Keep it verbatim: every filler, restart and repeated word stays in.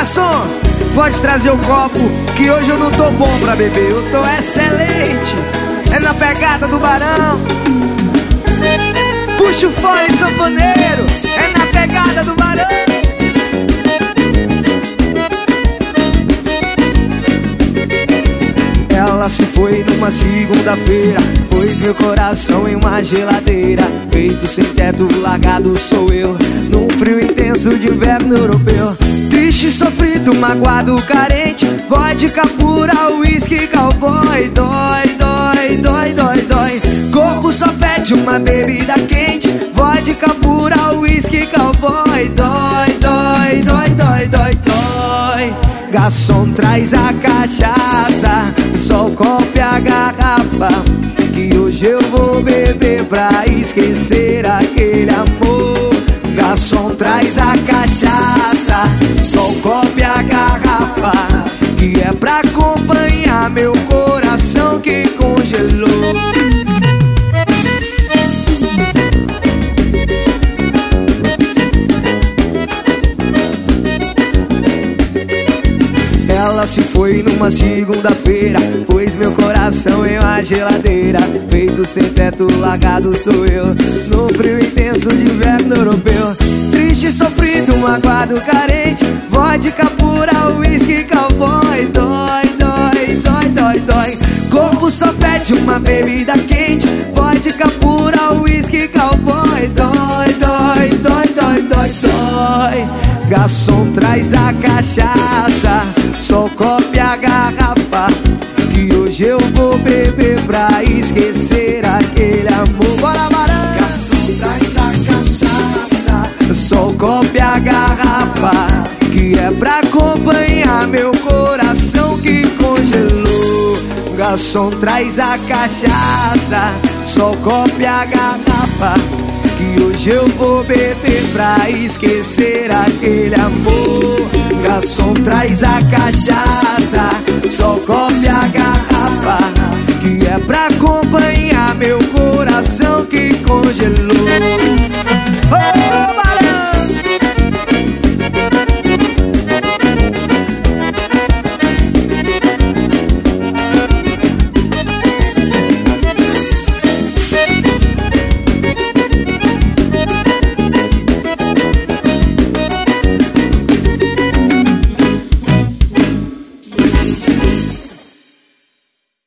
garçom, pode trazer o copo, que hoje eu não tô bom pra beber, eu tô excelente. É na pegada do Barão. Puxa o fone, sanfoneiro, é na pegada do Barão. Ela se foi numa segunda-feira, pôs meu coração em uma geladeira. Peito sem teto, largado sou eu, num frio intenso de inverno europeu. Triste, sofrido, magoado, carente, vodka pura, uísque, cowboy. Dói, dói, dói, dói, dói. Corpo só pede uma bebida quente, vodka pura, uísque, cowboy. Dói, dói, dói, dói, dói, dói. Garçom, traz a cachaça, só o copo e a garrafa, que hoje eu vou beber pra esquecer aquele amor. Garçom, traz a cachaça, só o copo e a garrafa, que é pra acompanhar meu coração que congelou. Ela se foi numa segunda-feira, pôs meu coração em uma geladeira. Peito sem teto, largado sou eu, no frio intenso de inverno europeu. Triste, sofrido, magoado, carente, vodka pura, uísque, cowboy. Dói, dói, dói, dói, dói. Corpo só pede uma bebida quente, vodka pura, uísque, cowboy. Dói, dói, dói, dói, dói, dói. Garçom, traz a cachaça, só o copo e a garrafa, que hoje eu vou beber pra esquecer aquele amor. Bora, Barão! Garçom, traz a cachaça, só o copo e a garrafa, que é pra acompanhar meu coração que congelou. Garçom, traz a cachaça, só o copo e a garrafa, que hoje eu vou beber pra esquecer aquele amor. Garçom, traz a cachaça, só o copo e a garrafa, que é pra acompanhar meu coração que congelou.